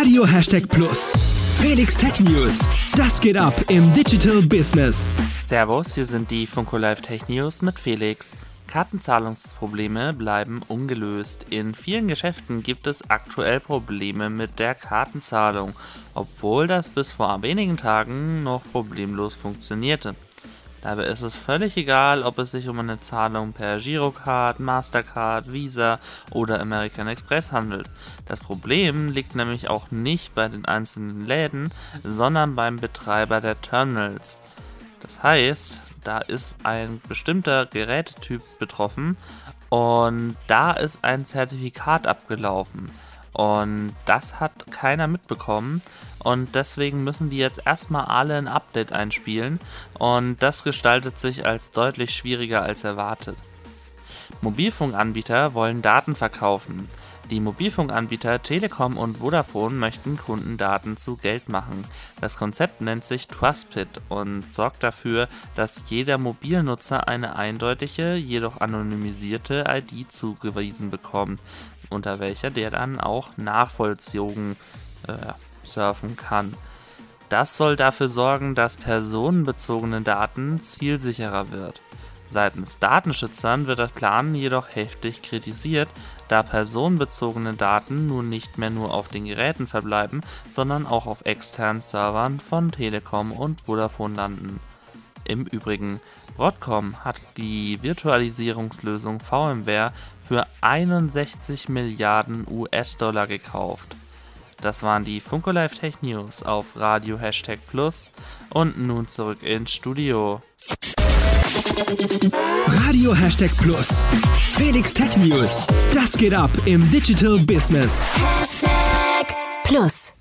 Radio Plus. Felix Tech News. Das geht ab im Digital Business. Servus, hier sind die Funko Live Tech News mit Felix. Kartenzahlungsprobleme bleiben ungelöst. In vielen Geschäften gibt es aktuell Probleme mit der Kartenzahlung, obwohl das bis vor wenigen Tagen noch problemlos funktionierte. Dabei ist es völlig egal, ob es sich um eine Zahlung per Girocard, Mastercard, Visa oder American Express handelt. Das Problem liegt nämlich auch nicht bei den einzelnen Läden, sondern beim Betreiber der Terminals. Das heißt, da ist ein bestimmter Gerätetyp betroffen und da ist ein Zertifikat abgelaufen. Und das hat keiner mitbekommen und deswegen müssen die jetzt erstmal alle ein Update einspielen und das gestaltet sich als deutlich schwieriger als erwartet. Mobilfunkanbieter wollen Daten verkaufen. Die Mobilfunkanbieter Telekom und Vodafone möchten Kundendaten zu Geld machen. Das Konzept nennt sich Trustpilot und sorgt dafür, dass jeder Mobilnutzer eine eindeutige, jedoch anonymisierte ID zugewiesen bekommt, unter welcher der dann auch nachvollzogen surfen kann. Das soll dafür sorgen, dass personenbezogene Daten zielsicherer wird. Seitens Datenschützern wird der Plan jedoch heftig kritisiert, da personenbezogene Daten nun nicht mehr nur auf den Geräten verbleiben, sondern auch auf externen Servern von Telekom und Vodafone landen. Im Übrigen, Broadcom hat die Virtualisierungslösung VMware für 61 Milliarden US-Dollar gekauft. Das waren die Funko Live Tech News auf Radio Plus und nun zurück ins Studio. Radio Plus. Felix Tech News. Das geht ab im Digital Business. #Plus